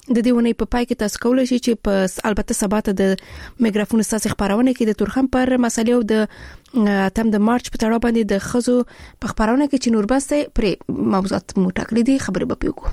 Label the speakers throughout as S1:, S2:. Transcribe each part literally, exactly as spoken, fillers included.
S1: د دې ونې په پای کې تاسو کولای شئ چې په البته سبا ته د میګرافون ستاسو خبرونه کې د تورخم پر مسلې او د اتم د مارچ په تړاو باندې د خزو په خبرونه کې چې نور بسته پر موضوعات مو ټاکلي دي خبرې به پیوکو.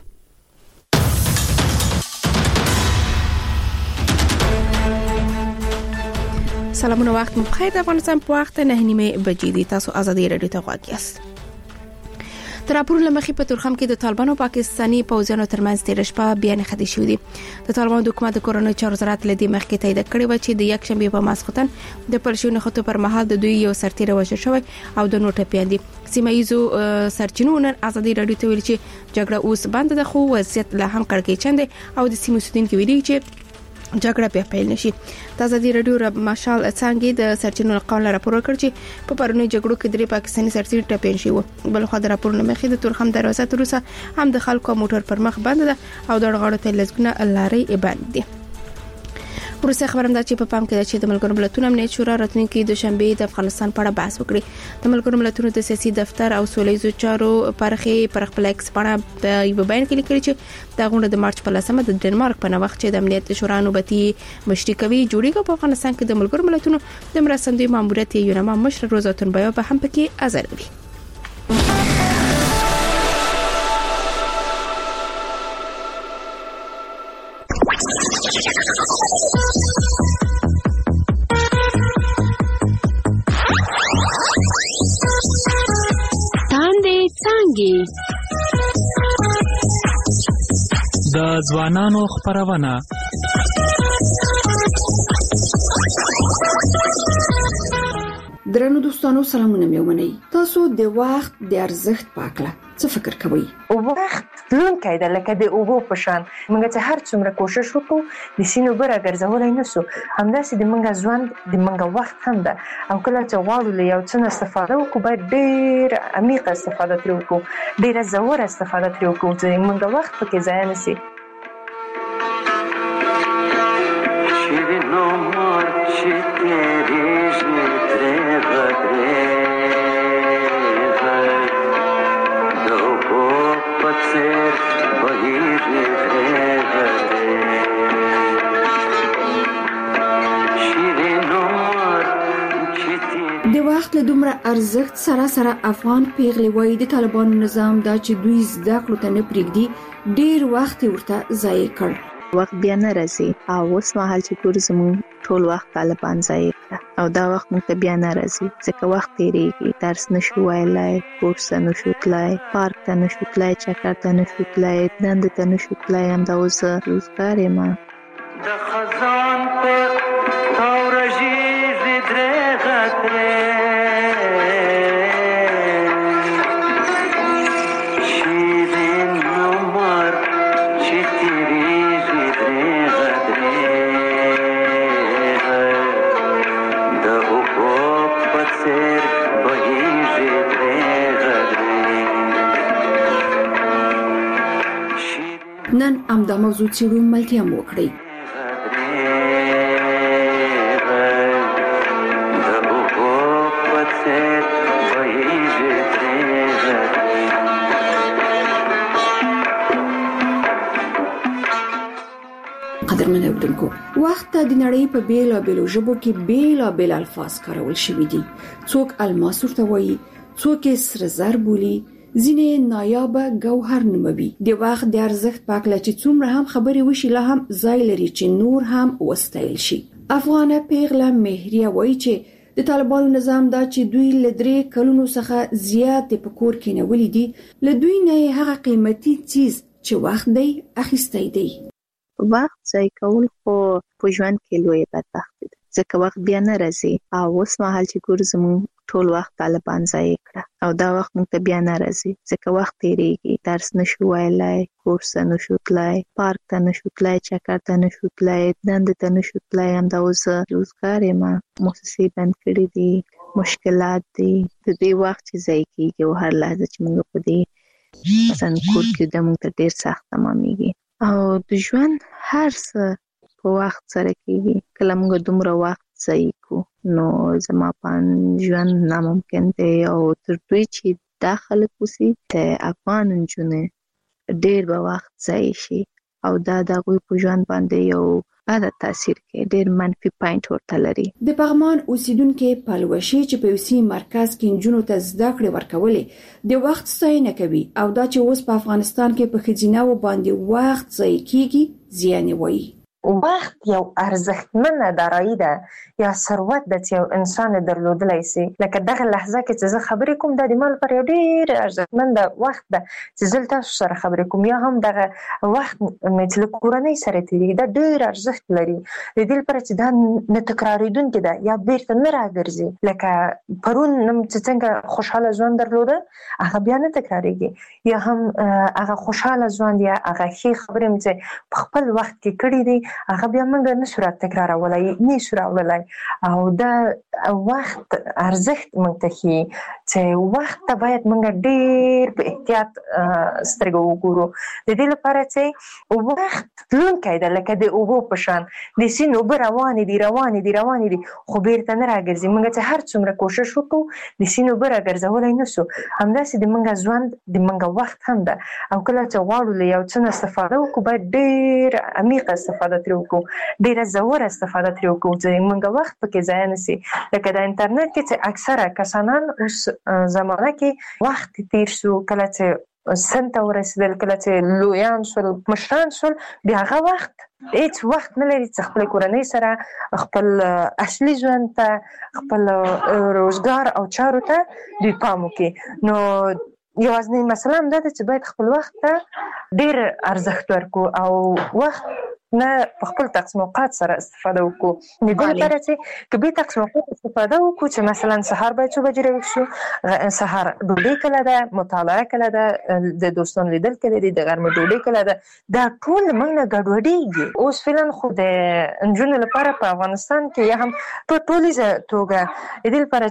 S1: سلامونه وخت مو بخیر. د افغانستان په وخت نه نیمه بجې دي. تاسو آزادي رادیو ته غواړئ یاست. تر اپریل لمخې په تورخم کې د طالبانو او پاکستاني پوځیانو ترمنځ تیر شپه بیان خدي شوې دي. د طالبانو د حکومت د کورونو چارو وزارت لدی مخکې تایید کړی و چې د یک شنبه په ماسختن د پرشونو خطو پر مهال د دوی یو سرتیره وژل شوی او د نوټ پیاندي سیمایزو سرچینو نن آزادي رادیو ته ویل چې جګړه اوس بند ده خو وضعیت لا هم کړکېچند او د سیمو سودین کې ویلي چې جګړه بیا پیل نشي. د آزادي رادیو رب مشال څنګه د سرچینو قانون راپور ورکړ چې په پرونی جګړو کې درې پاکستاني سرتیري ټپین شي و. بل خو د راپور مخې د تورخم دروازه تر اوسه هم د خلکو موټر پر مخ بند ده او د غاړو ته لزګونه لارې بند دي. ورسره خبرم ده چې په پام کې ده چې د ملګرو ملتونو امنیت شورا راتلونکي د شنبه د افغانستان په اړه بحث وکړي. د ملګرو ملتونو د سیاسي دفتر او سولېزو چارو پرخي پر خپل ایکس باندې په یو بیان کې لیکلي چې د غونډه د مارچ په لسمه د ډنمارک په وخت چې د امنیت شورا نوبتي مشري کوي جوړیږي په افغانستان کې د ملګرو ملتونو د مرستندوی ماموریت یونما مشر روزاتون بیا به هم پکې حاضر وي.
S2: د ځوانانو خبرونه
S3: درنو دوستانو سلامونه مې ومنئ. تاسو د وخت د ارزښت په اړه څه فکر کوئ؟
S4: او وخت لونکی ده لکه د اوبو په شان. موږ چې هر څومره کوشش وکړو د سینو بره ګرځولای نشو. همداسې د موږ ژوند د موږ وخت هم ده او کله چې غواړو له یو څه نه استفاده وکړو باید ډېر عمیقه استفاده ترې وکړو، ډېره ژوره استفاده ترې وکړو چې موږ وخت پکې ضایع نه سي.
S3: د وخت له دومره ارزښت سره سره افغان پیغلې وایي د طالبانو نظام دا چې دوی زده کړو ته نه پرېږدي ډېر وخت ورته ضایع کړ.
S5: وخت بیا نه راځي او اوس مهال چې ګور زمون ټول وخت طالبان ضایع کړ او دا وخت موږ ته بیا نه راځي ځکه وخت تیریږي. درس نشو ویلای، کورس نشو تلای، پارک ته نشو تلای، چکر ته نشو تلای، دند ته نشو تلای. هم دا اوس روزګار ما
S6: د خزان په تورجی زدره غتره
S3: نن امدا موضوع څیړو ملتیا مو کړی. قدرمن اوردونکو، وخت د نړۍ په بیلا بیلو ژبو کې بیلا بیل الفاظ کارول شوي دي. څوک الماس ورته وایي، څوک سره زر بولي، ځینې نایابه ګوهر نوموي. د وخت د ارزښت په اړه چې څومره هم خبرې وشي لا هم ځای لري چې نور هم وستایل شي. افغانه پیغله مهریه وایي چې د طالبانو نظام دا چې دوی له درې کلونو څخه زیات په کور کې نیولې دي، له دوی نه هغه قیمتي چیز چې وخت دی اخیستی دی.
S5: وخت ځای کول خو په ژوند کې لوی بدبختي ده ځکه وخت بیا نه راځي او اوس مهال چې ګور زمون ټول وخت طالبان ضایع کړ او دا وخت موږ ته بیا نه راځي ځکه وخت تیریږي. درس نشو ویلای، کورس نشو تلای، پارک ته نشو تلای، چکر ته نشو تلای، دند ته نشو تلای. هم دا اوس روزګار ما مؤسسې بند کړې دي، مشکلات دي. د دې وخت چې ضایع کیږي او هر لحظه چې موږ په دې مثلا کور کې د موږ ته ډیر سخت تمامېږي او د ژوند هر څه په وخت سره کیږي. کله موږ دومره وخت ضایع کو نو زما پان ژوند ناممکن دی او تر دوی چې دا خلک وسی د افغان نجونې ډیر به وخت ضایع شي او دا د غوي په ژوند باندې یو اده تاثیر کوي، ډېر منفي پوینټ ورته لري.
S3: د پغمان اوسیدونکو پلوشي چې په یوسي مرکز کې نجونو ته زده کړې ورکولې د وخت ستاینه کوي او دا چې اوس په افغانستان کې په خځیناو باندې وخت ضایع کیږي زیان وایي.
S4: وخت یو ارزښتمنه دارایی ده یا ثروت ده چې یو انسان درلودلی سي. لکه دغه لحظه کې چې زه خبرې کوم دا د مال پر یو ډېر ارزښتمنده وخت ده چې زه تاسو سره خبرې کوم، یا هم دغه وخت مې چې له کورنۍ سره تېرېږي دا ډېر ارزښت لري. د دې لپاره چې دا نه تکرارېدونکې ده یا بیرته نه راګرځي. لکه پرون نن چې څنګه خوشحاله ژوند درلوده هغه بیا نه تکرارېږي، یا هم هغه خوشحاله ژوند یا هغه ښې خبرې مې چې په خپل وخت کې کړي دي هغه بیا موږ نه شو تکرارولای، نه شو راوړلای. او دا وخت ارزښت موږ ته ښيي چې وخت ته باید موږ ډېر په احتیاط سترګې وګورو. د دې لپاره چې وخت تلونکی ده لکه د اوبو په شان، د سیند اوبه روانې دي روانې دي روانې دي خو بیرته نه راګرځي. موږ چې هر څومره کوشش وکړو د سیند اوبه راګرځولی نه سو. همداسې د موږ ژوند د موږ وخت هم ده، او کله چې غواړو له یو څه نه استفاده وکړو باید ډېر عمیقه استفاده ترې وکړو، ډېره ژوره استفاده ترې وکړو چې موږ وخت پکې ضایع نه سي. لکه د انټرنیټ کې چې اکثره کسانان اوس زمانه کې وخت تیر شو، کله چې سن ته ورسېدل، کله چې لویان شول مشران شول، بیا هغه وخت هیڅ وخت نه لري چې خپل کورنۍ سره خپل اصلي ژوند ته خپل روزګار او چارو ته دوی پام وکړي. نو یوازینۍ مسله هم دا ده چې باید خپل وخت ته ډېر ارزښت ورکړو او وخت نه په خپل تقسیم اوقات سره استفاده وکړو. د دې لپاره چې که به تقسیم اوقات استفاده وکړو چې مثلا سهار باید څو بجې راویښ شو، سهار ډوډۍ کله ده، مطالعه کله ده، د دوستانو لیدل کله دي، د غرمې ډوډۍ کله ده، دا ټول موږ نه ګډوډېږي. اوس فعلا خو د نجونو لپاره په افغانستان کې یا هم په ټولیزه توګه د دې لپاره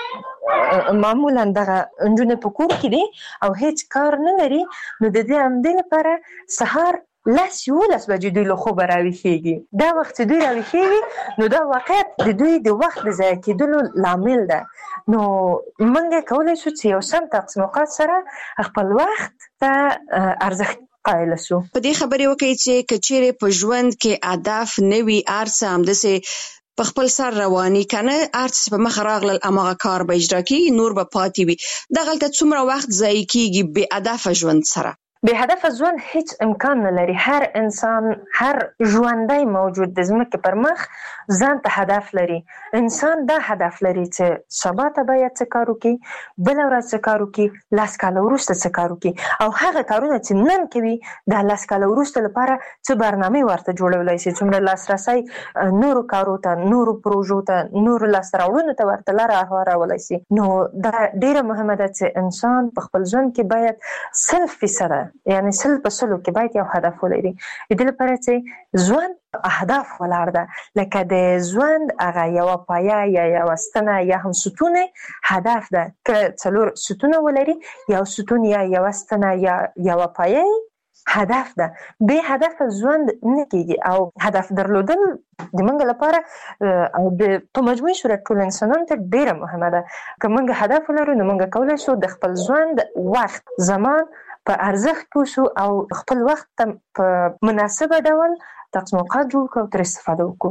S4: چې معمولا دغه نجونې په کور کې دي او هیڅ کار نه لري، نو د دې همدې لپاره سهار لس یولس بجې دوی له خوبه راویښېږي. دا وخت چې دوی راویښېږي نو دا واقعیت د دوی د وخت د ضایع کېدلو لامل ده. نو موږ کولی شو چې یو سم تقسیم اوقات سره خپل وخت ته ارزښت قایل شو.
S7: په دې خبرې وکړئ چې که چیرې په ژوند کې هدف نه وي، هر څه همداسې په خپل سر رواني کنه، هر څه په مخ راغلل هماغه کار به اجرا کېږي، نور به پاتې وي. دغلته څومره وخت ضایع کېږي بې هدفه ژوند سره.
S4: بې هدفه ژوند هیڅ امکان نه لري. هر انسان، هر ژوندی موجود د ځمکې پر مخ ځان ته هدف لري. انسان دا هدف لري چې سبا ته باید څه کار وکړي، بله ورځ څه کار وکړي، لس کاله وروسته څه کار وکړي، او هغه کارونه چې نن کوي دا لس کاله وروسته لپاره څه برنامې ورته جوړولی شي، څومره لاسرسی نورو کارو ته، نورو پروژو ته، نورو لاسته راوړنو ته ورته لاره هوارولی شي. نو دا ډېره مهمه ده چې انسان په خپل ژوند کې باید سل فیصده یعنی سل په سلو کې باید یو هدف ولري. د دې لپاره چې ژوند اهداف ولاړ ده، لکه د ژوند هغه یوه پایه یا یوه ستنه یا هم ستون هدف ده. که څلور ستونه ولري، یو ستون یا یوه ستنه یا یوه پایه هدف ده. بې هدف ژوند نه کېږي. او هدف درلودل د موږ لپاره او د په مجموعي صورت ټول انسانانو ته ډېره مهمه ده. که موږ هدف ولرو نو موږ کولی شو د خپل ژوند وخت، زمان په ارزښت پوه شو او خپل وخت ته په مناسبه ډول تقسیم اوقات جوړ کړو او ترې استفاده وکړو.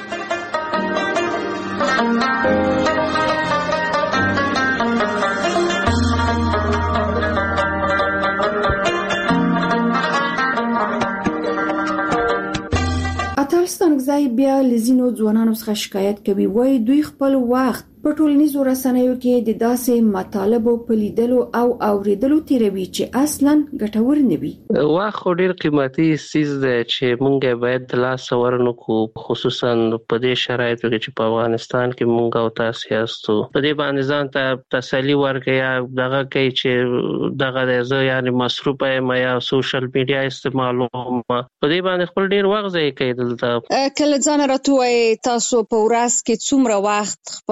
S3: اتلستانګزی بیا لزینو ځوانانو څخه شکایت کوي، وایي دوی خپل وخت په ټولنیزو رسنیو کې د داسې مطالبو په لیدلو او اوریدلو تیروي چې اصلا ګټور نه وي.
S8: وخت ډېر قیمتي څیز دی چې موږ باید د لاسه ورنکړو، خصوصا په دې شرایطو کې چې په افغانستان کې موږ او تاسو یاستو. په دې باندې ځان ته تسلي ورکړئ یا دغه کوي چې دغه دی زه یعنې مصروفه یم یا سوشل میډیا استعمالوم، په دې باندې خپل ډېر وخت ضایع کوي. دلته
S7: کله ځان راته ووایئ تاسو په ورځ کې څومره وخت خپل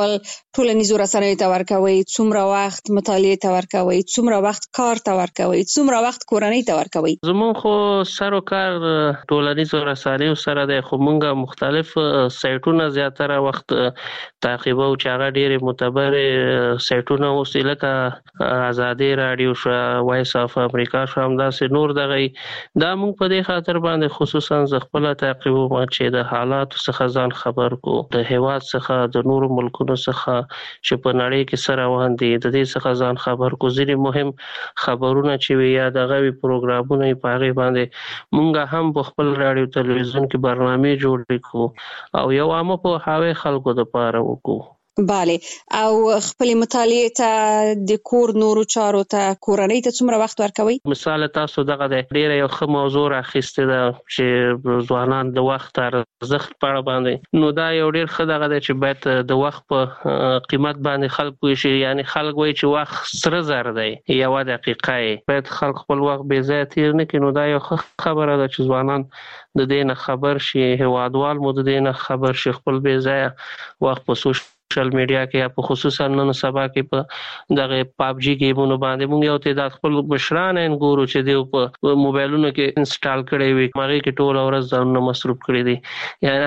S7: ټولنیزو رسنیو ته ورکوي، څومره وخت مطالعه ته ورکوي، څومره وخت کار ته ورکوي، څومره وخت کورنۍ ته ورکوي؟
S8: زمون خو سر او کار ټولنیزو رسنیو سره د خو مونږه مختلف سایټونه زیاتره وخت تعقیبو چې هغه ډېر معتبر سایټونه اوس لکه آزادي رادیو شو، وایس اف امریکا شو، همداسې نور دغه دا مونږ په دې خاطر باندې خصوصا ز خپل تعقیبو چې د حالات څخه ځان خبر کو، د هیواد څخه د نورو ملکونو څخه چې په نړۍ کې سره روان دي د دې څخه ځان خبر کو. ځینې مهم خبرونه چې وي یا دغه وی پروګرامونه په هغه باندې مونږ هم په خپل رادیو تلویزیون کې برنامه جوړ کړو او یو عامه په حاوی خلکو د پاره وکړو.
S7: bale او خپل مطالعه ته د کور نورو چارو ته کورنۍ ته څومره وخت ورکوي؟
S8: مثال تاسو دغه د ډیره یو ښه موضوع راخسته ده چې ځوانان د وخت ارزښت په اړه باندې، نو دا یو ډیر ښه دغه چې باید د وخت په قیمت باندې خلک وشي، یعنی خلک وایي چې وخت سره زر دی، یو دقیقه باید خلک خپل وخت بې ځایه تیر نه کړي. نو دا یو ښه خبره ده چې ځوانان د دې نه خبر شي، هیوادوال مو د دې نه خبر شي، خپل بې ځایه وخت په سوشل سوشل میډیا کې یا په خصوصا نن سبا کې په دغه پابجی گیمونو باندې مونږ یو تعداد خپل مشران ان ګورو چې دی په موبایلونو کې انسټال کړي وي، هغه کې ټول ورځ ځانونه مصروف کړي دي، یعنی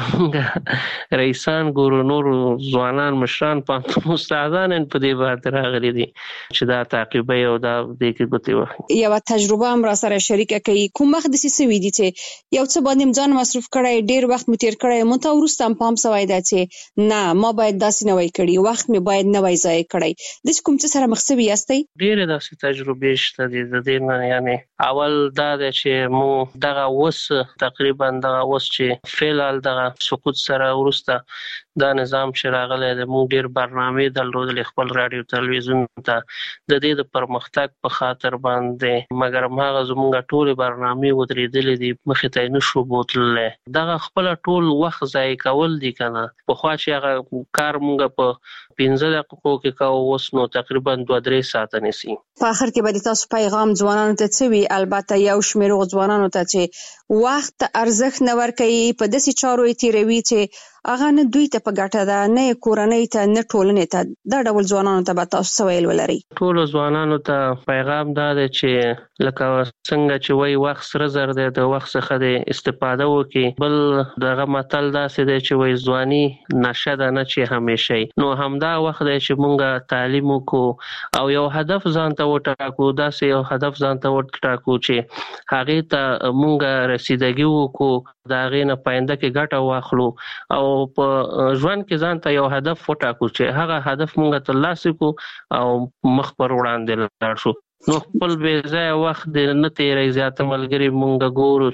S8: حتی رئیسان ګورو، نور ځوانان مشران په استادان په دې باندې راغلي دي چې دا تعقیبي او دا د کې ګوتې وخت
S7: یو تجربه هم را سره شریکه کوي. کوم وخت د سیسوي دي چې یو څه باندې ځان مصروف کړي، ډیر وخت متیر کړي، مونږ ته ورسته هم پام سوای دا چې نه ما باید داسې نه وای کړی، وخت مې باید نه وای ضایع کړی. د کوم څه سره مخ شوی یاستئ؟
S8: ډېرې داسې تجربې شته دي د دې نه، یعنی اول دا دی چې مو دغه اوس تقریبا دغه اوس چې فعل دغه سقوط سره ورسته دا نظام چې راغلی دی، موږ ډېر برنامې درلودلې خپل رادیو تلویزیون ته د دې د پرمختګ په خاطر باندې، مګر هماغه زموږ ټولې برنامې ودرېدلې دي، مخې ته یې نشو بوتللی. دغه خپله ټول وخت ضایع کول دي که نه. پخوا چې هغه کار مونږ په پنځه دقیقو کې کوو، اوس نو تقریبا دوه درې ساعته نیسي.
S7: په آخر کې به د تاسو پیغام ځوانانو ته څه وي؟ البته یو شمېر ځوانانو ته چې وخت ارزښت نه ورکوي، په داسې چارو یې تېروي چې هغه نه دوی ته په ګټه ده، نه کورنۍ ته، نه ټولنې ته. دا ډول ځوانانو ته به تاسو څه ویل ولرئ؟
S8: ټولو ځوانانو ته پیغام دا دی چې لکه څنګه چې وایي وخت سره زر دی، د وخت څخه د استفاده وکړي. بل دغه متل داسې دی چې وایي ځواني نشه ده نه چې همیشه. نو همدا وخت دی چې مونږ تعلیم وکړو او یو هدف ځان ته وټاکو، داسې یو هدف ځان ته وټاکو چې هغې ته مونږ رسیدګي وکړو، د هغې نه په آینده کې ګټه واخلو او په ژوند کې ځان ته یو هدف وټاکو چې هغه هدف مونږ ترلاسه کړو او مخ پر وړاندې لاړ شو. نو خپل بې ځایه وخت دې نه تېروئ. زیاته ملګري مونږ ګورو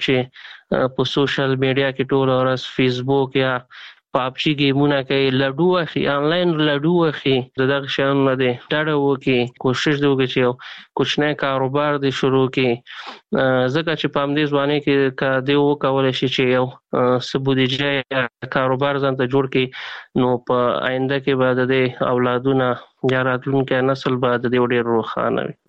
S8: چې په سوشل میډیا کې ټوله ورځ فیسبوک یا پابجی گیمونه کوي، لډو اخی، آنلاین لډو اخی. د دغه شیانو نه دې ډډه وکړي، کوشش دې وکړي چې یو کوچنی کاروبار دې شروع کړي، ځکه چې په همدې ځوانۍ کې که دې وکولی شي چې یو څه بودیجه یا کاروبار ځان ته جوړ کړي، نو په آینده کې به د دې اولادونه یا راتلونکی نسل به د دې ډېر روښانه وي.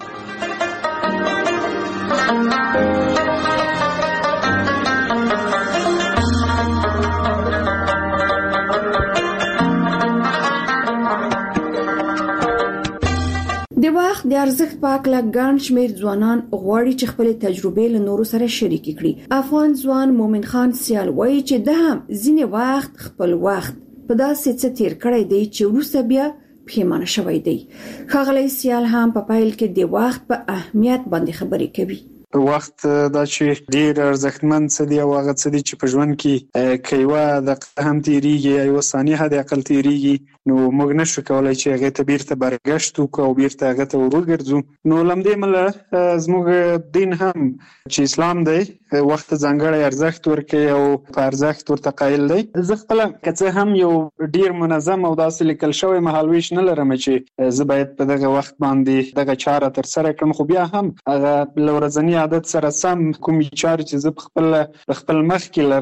S3: د وخت د ارزښت په اړه ګڼ شمېر ځوانان غواړي چې خپل تجربې له نورو سره شریک کړي. افغان ځوان مومن خان سیال وایي چې د هم ځینې وخت خپل وخت په داسې څه تیر کړی دی چې وروسته بیا پښیمانه شوی دی. ښاغلی سیال هم په پیل کې د وخت په اهمیت باندې خبرې کوي.
S9: وخت دا چې ډیر ارزښتمن څه دی او هغه څه دی چې په ژوند کې کيوا د هم تیریږي یا یو ثانیه حد اقل تیریږي، نو موږ نشو کولای چې هغه ته بیرته برګشت وکړو او بیرته هغه ته ورګرځو. نو لمدې مله زموږ دین هم چې اسلام دی وخت ځانګړی ارزښت ورکوي او په ارزښت ورته قایل دی. زه خپل کڅه هم یو ډیر منظم او داسې لیکل شوی مهالویش نه لرم چې زه باید په دغه وخت باندې دغه چاره تر سره کړم، خو بیا هم هغه لورځنی عادت سره سم کومې چارې چې زه خپل خپل مخ کې لرم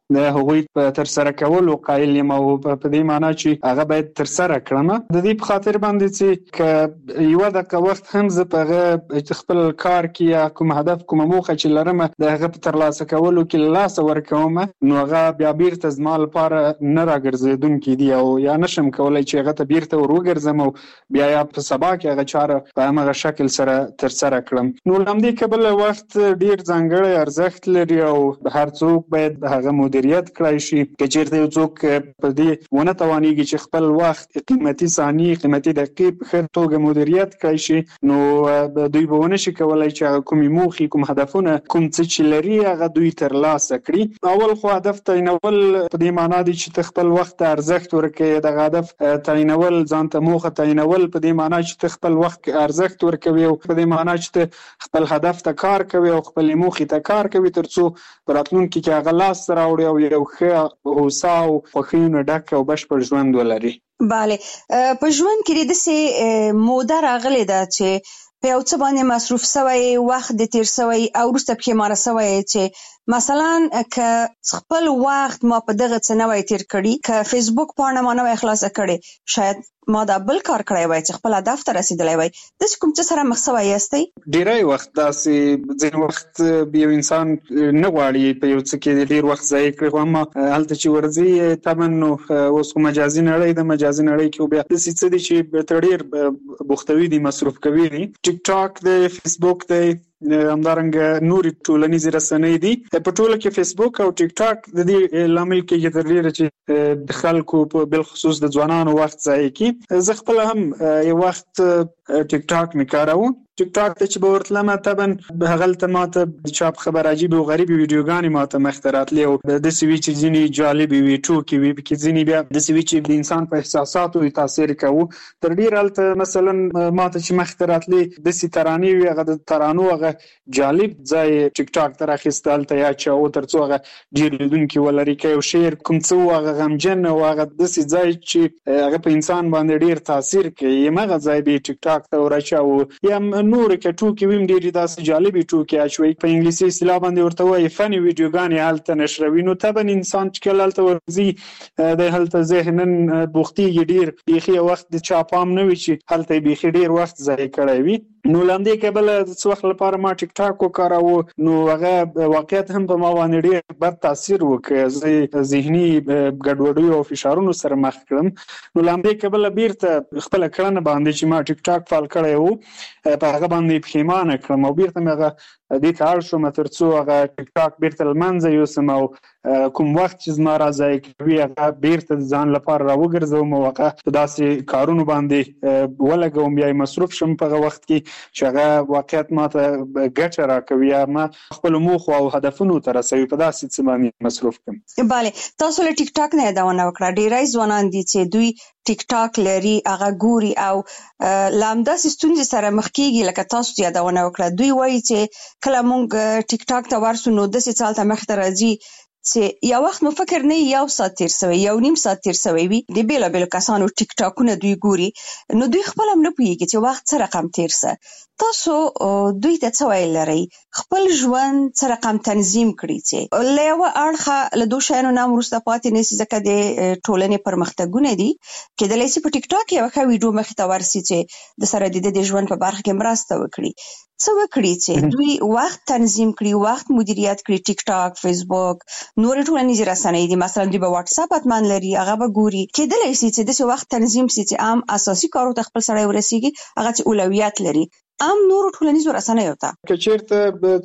S9: د هغوی په تر سره کولو قایل یم او په دې معنی چې هغه باید تر سره کړم. د دې په خاطر باندې چې ک یو د وخت هم ز په خپل کار کې یا کوم هدف کوم موخه چې لرم د هغه په تر لاسه کولو کې لاس ورکوم، نو هغه بیا بیرته زما لپاره نه راګرځېدونکي دي او یا نشم کولای چې هغه ته بیرته ور وګرځم او بیا یا په سبا کې هغه چاره په هغه شکل سره تر سره کړم. نو لمدې کبل وخت ډیر ځانګړی ارزښت لري او هر څوک باید هغه مدیریت کړی شي. که چیرته یو څوک په دې ونه توانېږي چې خپل وخت قیمتي ثانیې قیمتي دقیقې په ښه توګه مدیریت کړی شي، نو دوی به ونه شي کولای چې هغه کومې موخې کوم هدفونه کوم څه چې لري هغه دوی ترلاسه کړي. اول خو هدف تعینول په دې معنا دی چې ته خپل وخت ته ارزښت ورکړې، دغه هدف تعینول ځان ته موخه تعینول په دې معنا چې ته خپل وخت ارزښت ورکوي او په دې معنا چې ته خپل هدف ته کار کوي او خپل موخې ته کار کوي ترڅو په راتلونکي کې هغه لاس راوړي او یو ښه هوسا او خوښیونه ډک او بشپړ ژوند ولري.
S7: bale په ژوند کې د سه موده راغلي ده چې په یو څه باندې مصروف شوی، وخت د تیر شوی او وروسته پښیمانه شوی چې مثلا که خپل وخت ما په دغه څه نه وای تیر کړی، که فیسبوک پاڼه ما نه وای خلاصه کړې، شاید ما دا بل کار کړی وای چې خپل هدف ته رسیدلی وای. د کوم څه سره مخ شوی یاستئ؟
S9: ډیری وخت داسې ځین وخت یو انسان نه غواړي په یو څه کې ډیر وخت ضایع کړي، خو اما هلته چې ورځي طبعا نو اوس کوم مجازي نړۍ د مجازي نړۍ کې بیا د څه دي چې ډیر بوختوي دي، مصروف کوي دي، ټیک ټاک دی، فیسبوک دی، همدارنګه نوري ټولنیزې رسنۍ دي. په ټوله کې فیسبوک او ټیک ټاک د دې لامل کې تر ډیره چې د خلکو په بل خصوص د ځوانانو وخت ضایع کی. زه خپل هم یو وخت ټیک ټاک می کاروم. ټیک ټاک ته چې به ورتلمه طبعا هغلته ماته د چاپ خبر عجیب او غریب ویډیوګانې ماته مختراتلې او د سوي چې ځینې جالب وي، ټوکې وي، کې ځینې بیا د سوي چې د انسان په احساساتو تاثیر کوي. تر ډیر هلته مثلا ماته چې مختراتلې د سي ترانې وي، هغه د ترانو هغه جالب ځای ټیک ټاک تر اخیسته هلته یا چې او ترڅو هغه ډیر لیدونکي ولري، که یو شعر کوم څه هغه غمجن او هغه د سي ځای چې هغه په انسان باندې ډیر تاثیر کوي، هغه ځای به ټیک ټاک ته ورچاو. یا نور کې ټوکې ویم ډېرې داسې جالبې ټوکې اچوي، په انګلیسي اصطلاح باندې ورته وایي فني ویډیوګانې هلته نشروي. نو طبعا انسان چې کله هلته ورځي د هلته ذهنن بوختېږي ډېر، بیخي یو وخت د چا پام نه وي چې هلته یې بیخي ډېر وخت ضایع کړی وي. نو لاندې کبله د څه وخت لپاره ما ټیک ټاک وکاراوه، نو هغه واقعیت هم په ما باندې ډېر بد تاثیر وکړ، زه ذهني ګډوډیو او فشارونو سره مخ کړم. نو لاندې کبله بیرته خپله کړنه باندې چې ما ټیک ټاک فعال کړی و په هغه باندې پښیمانه کړم او بیرته مې هغه دې ته اړ شوم ترڅو هغه ټیک ټاک بیرته له منځه یوسم او کوم وخت چې زما را ضایع کوي هغه بیرته د ځان لپاره راوګرځوم او هغه په داسې کارونو باندې ولګوم، یا مصروف شم په هغه وخت کې چې هغه واقعیت ماته ګټه راکوي یا ما خپل موخو او هدفونو ته رسوي، په داسې څه باندې مصروف کړم.
S7: bale تاسو له ټیک ټاک نه یادونه وکړه، ډیری ځوانان دي چې دوی ټیک ټاک لري، هغه ګوري او لامداسې ستونزې سره مخ کېږي. لکه تاسو یادونه وکړه، دوی وایي چې کله مونږ ټیک ټاک ته ورسو نو داسې څه هلته مخ ته راځي چې یو وخت مو فکر نه یو ساعت تیر شوی، یو نیم ساعت تیر شوی وي، د بیلابیلو کسانو ټیک ټاکونه دوی ګوري، نو دوی خپل هم نه پوهېږي چې وخت څه رقم تیر شه. تاسو دوی ته څه ویل لرئ خپل ژوند څه رقم تنظیم کړي چې له یوه اړخه له دو شیانو نه هم وروسته پاتې نه شي، ځکه د ټولنې پرمختګونه دي. کېدلی شي په ټیک ټاک یوه ښه ویډیو مخې ته ورسي چې د سره د ده د ژوند په برخه کې مرسته وکړي. څه وکړي چې دوی وخت تنظیم کړي، وخت مدیریت کړي. ټیک ټاک، فیسبوک، نورې ټولنیزې رسنۍ دي، مثلا دوی به واتس اپ حتما لري، هغه به ګوري. کېدلی شي چې داسې وخت تنظیم شي چې عام اساسي کارو ته خپل سړی ورسېږي، هغه چې اولویت لري عام نورو ټولنیزو رسنیو ته.
S9: که چېرته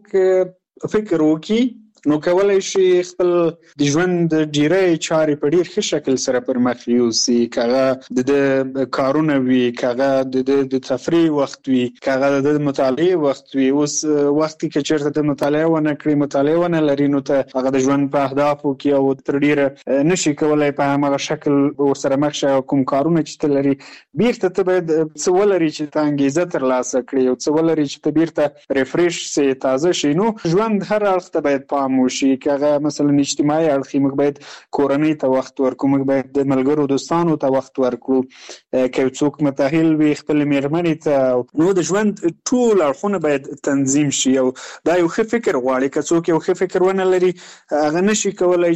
S9: څوک فکر وکړي نو کولای شي خپل د ژوند ډیری چارې په ډیر ښه شکل سره پر مخ یوسي، که هغه د کارونه وي، که هغه د تفریح وخت وي، که هغه د مطالعې وخت وي. اوس وخت کې که چېرته د مطالعه ونه کړي، مطالعه ونه لري، نو ته هغه د ژوند په اهدافو کې او تر ډیره نشي کولای په هماغه شکل ورسره مخ شي. کوم کارونه چې ته لري بیرته ته باید څه ولري چې ته انګېزه ترلاسه کړي او څه ولري چې ته بیرته ریفریش سي، تازه شي. نو ژوند هر اړخ ته باید پام پام وشي کغه مثلا اجتماعي اړخ موږ باید کورنۍ ته وخت ورکړو موږ باید د ملګرو دوستانو ته وخت ورکړو که څوک متأهل وي خپل میرمنې ته نو د ژوند ټول اړخونه باید تنظیم شي او دا یو ښه فکر غواړي که څوک یو ښه فکر ونه لري هغه نشي کولای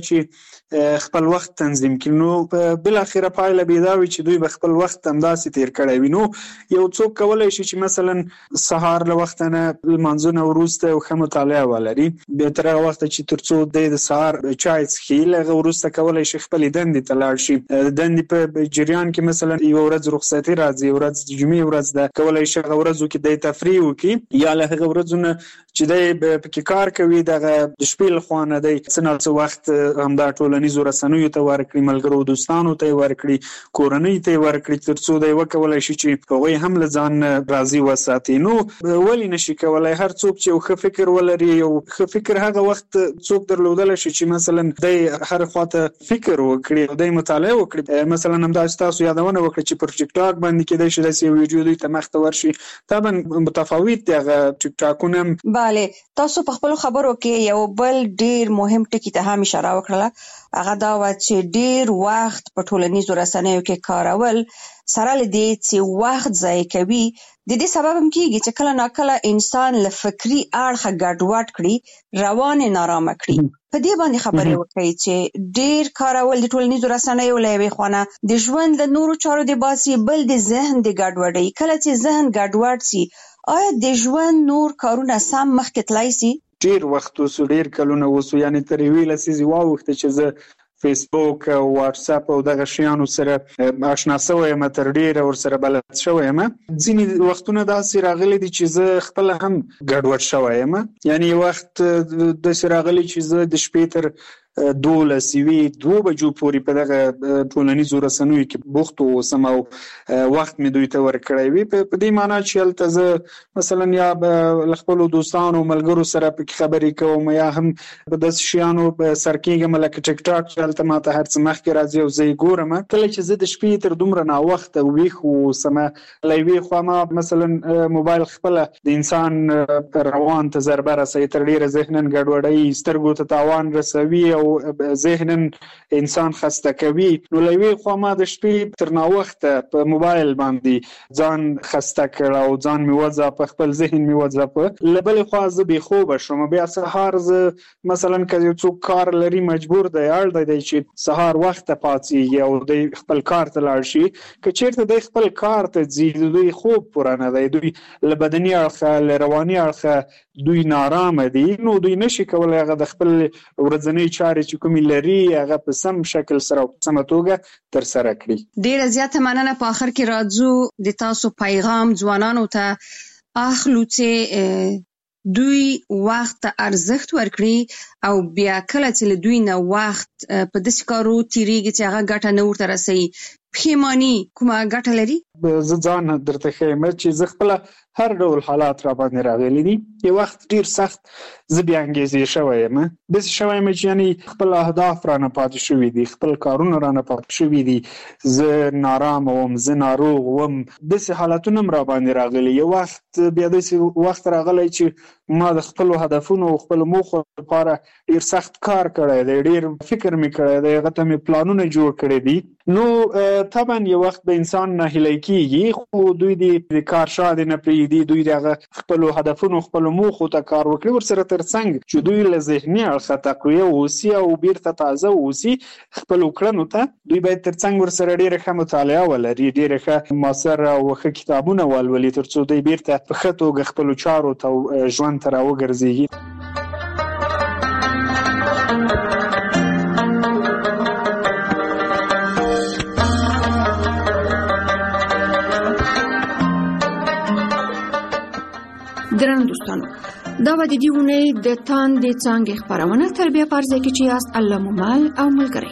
S9: چې خپل وخت تنظیم کړي نو بل اخره پایله به دا وي چې دوی به خپل وخت همداسې تیر کړی وي نو یو څوک کولای شي چې مثلا سهار له وخت نه لمانځونه وروسته یو ښه مطالعه ولري بیا تر هغه وخته چې تر څو دی د سهار چای څښي له هغه وروسته کولای شي خپلې دندې ته لاړ شي د دندې په جریان کې مثلا یوه ورځ رخصتي راځي یوه ورځ د جمعې ورځ ده کولای شي هغه ورځو کې دی تفریح وکړي یا له هغه ورځو نه چې دی پکې کار کوي دغه د شپې لخوا نه دی څه نه څه وخت همدا ټولنیزو رسنیو ته ورکړي ملګرو دوستانو ته یې ورکړي کورنۍ ته یې ورکړي تر څو دی وکولای شي چې هغوی هم له ځان راضي وساتي نو ولې نشي کولای هر څوک چې یو ښه فکر ولري یو ښه فکر هغه وخت څوک درلودلی شي چې مثلا دی هر خواته فکر وکړي او دی مطالعه وکړي مثلا همداسې تاسو یادونه وکړه چې پر ټیک ټاک باندې کېدای شي داسې یو ویډیو دوی ته مخته ورشي طبعا متفاوت دی هغه ټیک ټاکونه
S7: بله تاسو په خپلو خبرو کې یو بل ډیر مهم ټکي ته هم اشاره وکړله هغه دا و چې ډیر وخت په ټولنیزو رسنیو کې کارول سره له دې چې وخت ضایع کوي د دې سبب هم کېږي چې کله ناکله انسان له فکري اړخه ګډوډ کړي روان نارامه کړي په دې باندې خبرې وکړي چې ډیر کارول د ټولنیزو رسنیو له یوې خوا د ژوند له نورو چارو د باسي بل د ذهن د ګډوډۍ کله چې ذهن ګډوډ سي آیا د ژوند نور کارونه سم مخکې تلای سي
S9: ډیر وخت اوس ډیر کلونه اوس یعنی تر یوې لسیزې واوښته چې زه فیسبوک او واتس اپ او دغه شیانو سره آشنا شوی یم تر ډیره ورسره بلد شوی یم ځینې وختونه داسې راغلي دي چې زه خپله هم ګډوډ شوی یم یعنی وخت داسې راغلی چې زه د شپې تر دولس وی دوه بجو پورې په دغه ټولنیزو رسنیو کې بوخت اوسم او وخت مې دوی ته ورکړی وي په دې معنی چې هلته زه مثلا یا له خپلو دوستانو ملګرو سره پکې خبرې کوم یا هم په داسې شیانو سر کېږم لکه ټیک ټاک چې هلته ماته هر څه مخکې راځي او زه یې ګورم کله چې زه د شپې تر دومره ناوخته ویښ اوسم له یوې خوا ما مثلا موبایل خپله د انسان روان ته ضربه رسوي تر ډېره ذهنا ګډوډوي سترګو ته تاوان رسوي او ذهنا انسان خسته کوي نو له یوې خوا ما د شپې تر ناوخته په موبایل باندې ځان خسته کړ او ځان مې وځاپه خپل ذهن مې وځاپه له بلې خوا زه بېخوبه شوم بیا سهار زه مثلا که یو څوک کار لري مجبور دی اړ دی چې سهار وخته پاڅېږي او دی خپل کار ته لاړ شي که چېرته دی خپل کار ته ځي د دوی خوب پوره نه دی دوی له بدني اړخه له رواني اړخه دوی نارامه دي نو دوی نشي کولی هغه د خپل ورځنۍ چارې چې کومې لري هغه په سم شکل سره او په سمه توګه ترسره کړي
S7: ډیره زیاته مننه په آخر کې راځو د تاسو پیغام ځوانانو ته اخلو چې دوی وخت ته ارزښت ورکړي او بیا کله چې له دوی نه وخت په داسې کارو تیریږي چې هغه ګټه نه ورته رسوي پښیماني کومه ګټه لري
S9: زه ځان درته ښیم چې زه خپله هر ډول حالات را باندې راغلي دي یو وخت ډیر سخت زه بې انګیزې شوی یم داسې شوی یم چې یعنې خپل اهداف رانه پاتې شوي دي خپل کارونه رانه پاتې شوي دي زه نارامه وم زه ناروغ وم داسې حالتونه هم را باندې راغلي یو وخت بیا داسې وخت راغلی چې ما د خپلو هدفونو او خپلو موخو لپاره ډیر سخت کار کړی دی ډیر فکر مې کړی دی هغه ته مې پلانونه جوړ کړي دي نو طبعا یو وخت به انسان ناهیلی کېږي خو دوی د کار شاده نه پرېږدي دوی د خپلو هدفونو خپلو موخو ته کار وکړي ورسره ترڅنګ چې دوی له ذهني اړخه تقویه واوسي او بیرته تازه واوسي خپلو کړنو ته دوی باید ترڅنګ ورسره ډېره ښه مطالعه ولري ډېره ښه مؤثر او ښه کتابونه ولولي تر څو دوی بیرته په ښه توګه خپلو چارو ته ژوند ته راوګرځېږي
S3: درنو دوستانو دا و د دې اونۍ د تاندې څانګې خپرونه تر بیا په ارزه کې چې یاست الله مو مل او ملګری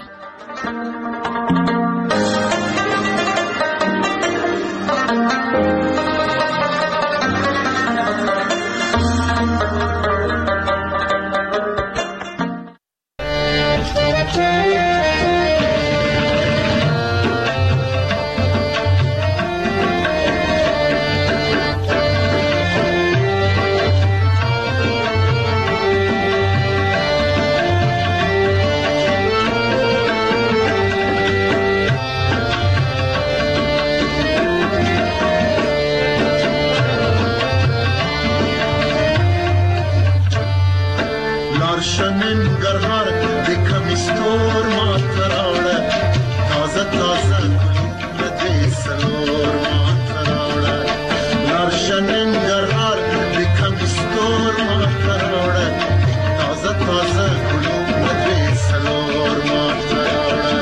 S10: ننګرهار د کمیستور ما تراوړه تازه تازه ګلونه دې سلور ما تراوړه لارشه ننګرهار د کمیستور ما تراوړه تازه تازه ګلونه دې سلور ما تراوړه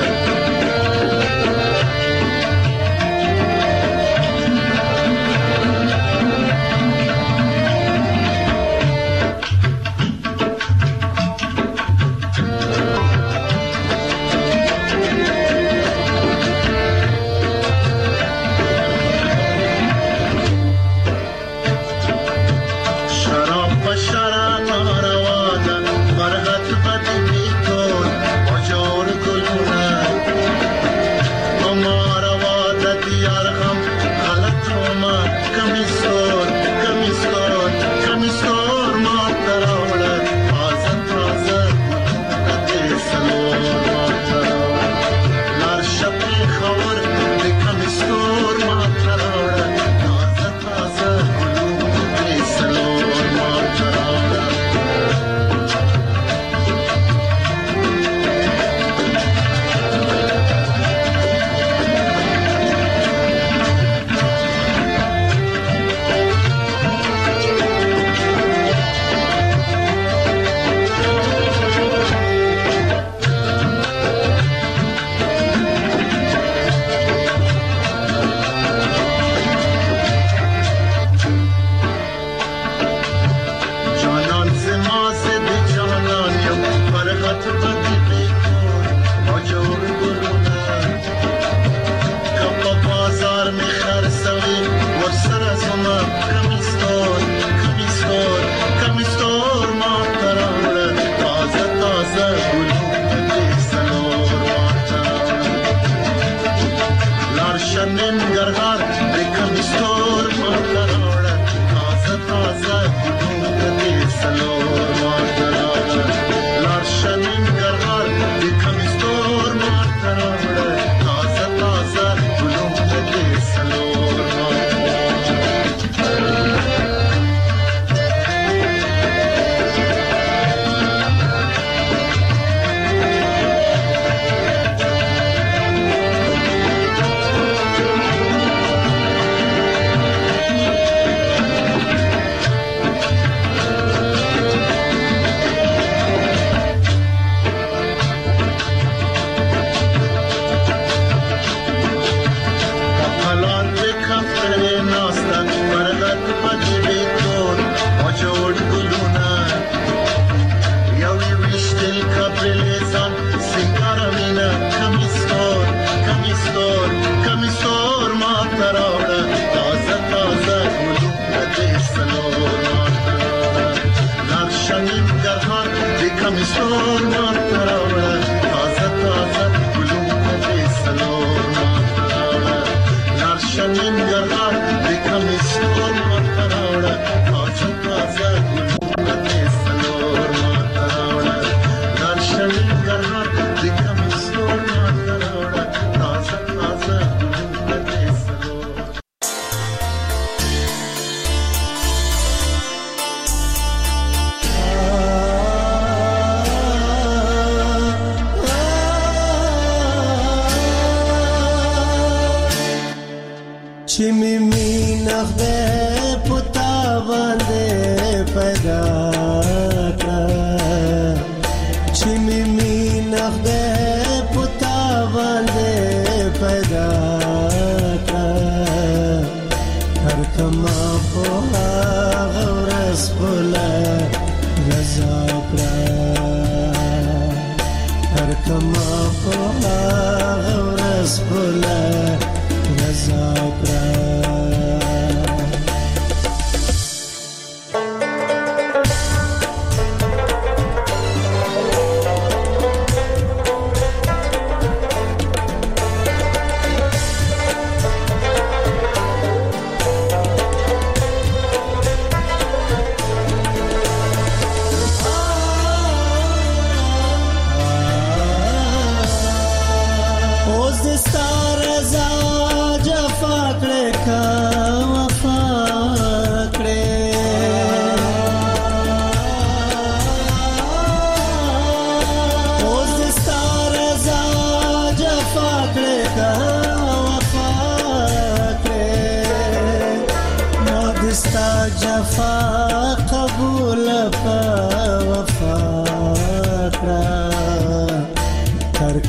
S11: Star as a Jaffa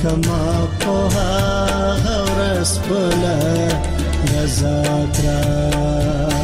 S11: کما په ورځ په رضا کرا